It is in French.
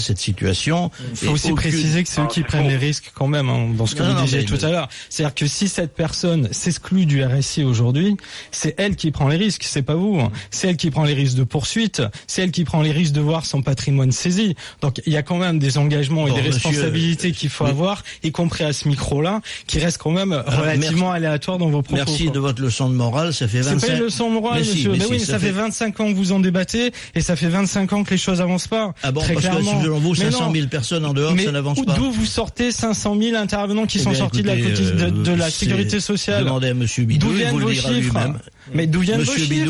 cette situation. Il faut aussi préciser que c'est eux qui prennent les risques quand même, hein, dans ce que vous disiez tout à l'heure. C'est-à-dire que si cette personne s'exclut du RSI aujourd'hui, c'est elle qui prend les risques, c'est pas vous. C'est elle qui prend les risques de poursuite, c'est elle qui prend les risques de voir son patrimoine saisi. Donc il y a quand même des engagements et des responsabilités qu'il faut avoir, y compris à ce micro-là, qui restent quand même relativement aléatoires dans vos propos. Merci de votre leçon de morale, ça fait 25... C'est pas une leçon de morale, monsieur. Mais ça fait 25 ans que vous en débattez, et ça fait 25 ans que les choses avancent pas. Ah bon, très parce clairement. que selon vous, 500 000 personnes en dehors, ça n'avance pas. D'où vous sortez 500 000 intervenants qui sont sortis de la sécurité sociale? Demandez à monsieur Bidou, il vous le dira lui-même. Mais d'où viennent vos chiffres?